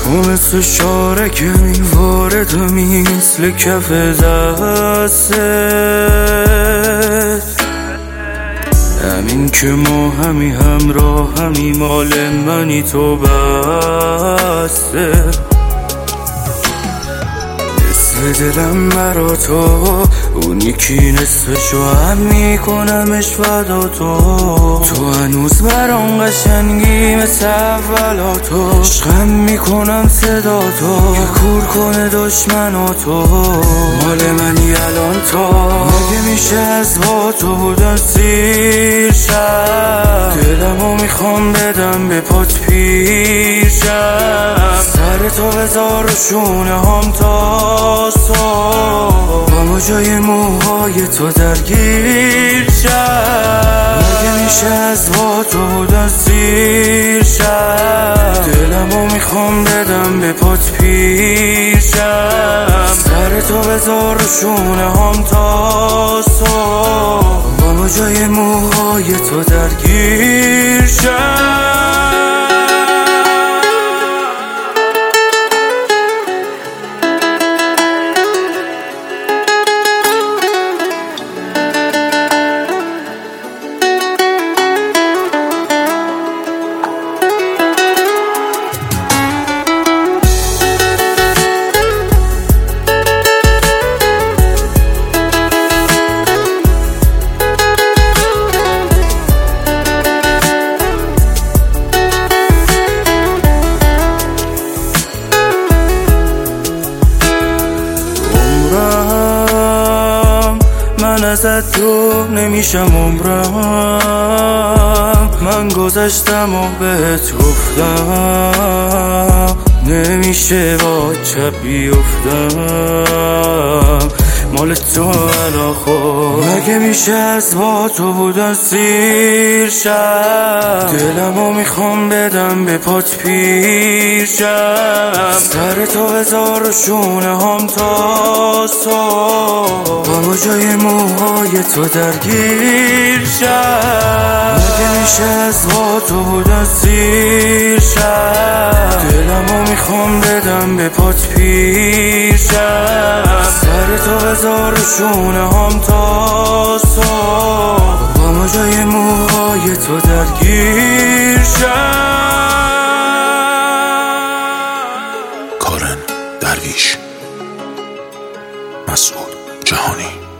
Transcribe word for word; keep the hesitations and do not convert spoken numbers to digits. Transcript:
تو مثل شاره که میوارد مثل کف دستت، همین که ما همی همراه همی مال منی تو بسته. نصف دلم برا تو، اون یکی نصفشو هم میکنمش فدا تو. تو هنوز برام قشنگی مثل اولا تو، عشقم میکنم صدا تو که کور کنه دشمناتو. مال منی الان تو، مگه میشه از با تو بودن سیر شم؟ دلمو میخوام بدم به پات پیشم، سر تو بذار و شونه هم تا صبح، با جای موهای تو درگیر شم. مگه میشه از با تو بودن سیر شم؟ دلمو میخوام بدم به پات پیشم، سر تو بذار و شونه هم تا صبح، با جای موهای تو درگیر شم. من ازت دور نمیشم عمرم، من گذشتم و بهت گفتم نمیشه با چپ بیفتم، مال تو علا خود. مگه میشه از با تو بودن سیر شم؟ دلمو میخوام بدم به پات پیشم، سر تو بذار و شونه هم تا صبح، با جای موهای تو درگیر شم. مگه میشه از با تو بودن سیر شم؟ دلمو میخوام بدم به پات پیشم، سر تو بذار و شونه هم تا صبح، با جای موهای تو درگیر شم. کارن درویش، مسعود جهانی.